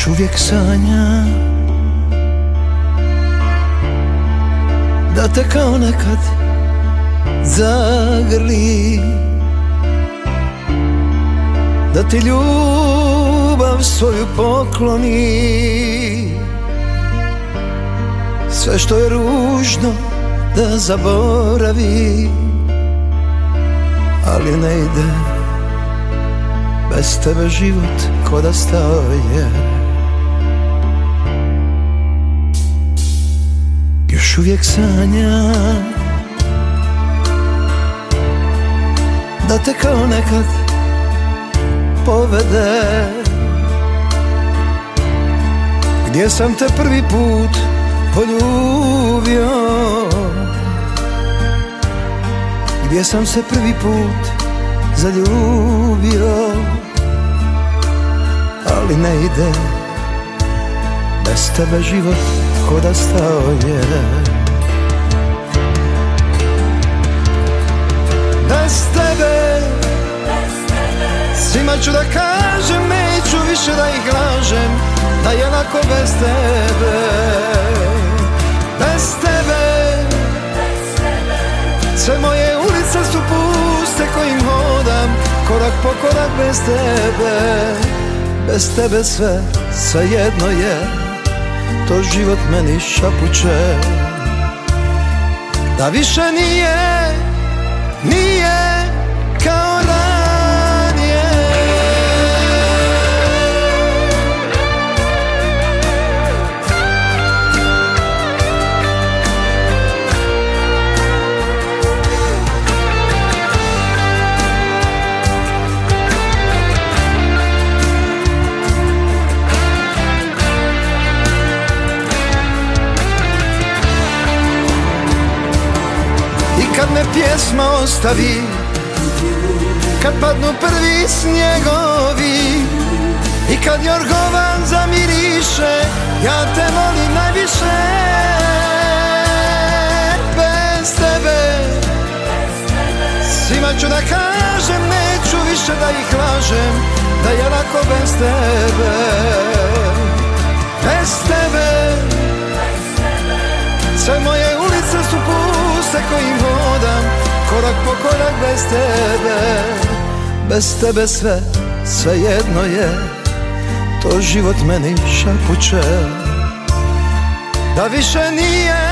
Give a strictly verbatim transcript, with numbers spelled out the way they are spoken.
Još uvijek sanjam da te kao nekad zagrli, da ti ljubav svoju pokloni, sve što je ružno da zaboravi, ali ne ide, bez tebe život ko da stao je. Još uvijek sanjam da te kao nekad povede gdje sam te prvi put poljubio, gdje sam se prvi put zaljubio, ali ne ide, bez tebe život ko da stao je. Bez tebe svima ću da kažem, neću više da ih lažem, da je lako bez tebe. Bez tebe sve moje ulice su puste kojim hodam, korak po korak bez tebe. Bez tebe sve, sve jedno je, to život meni šapuće, da više nije, nije kao ranije. Kad me pjesma ostavi, kad padnu prvi snjegovi i kad jorgovan zamiriše, ja te volim najviše. Bez tebe svima ću da kažem, neću više da ih lažem, da je lako bez tebe. Bez tebe sve moje ulice su puste kojim hodam, korak po korak bez tebe. Bez tebe sve, sve jedno je, to život meni šapuće, da više nije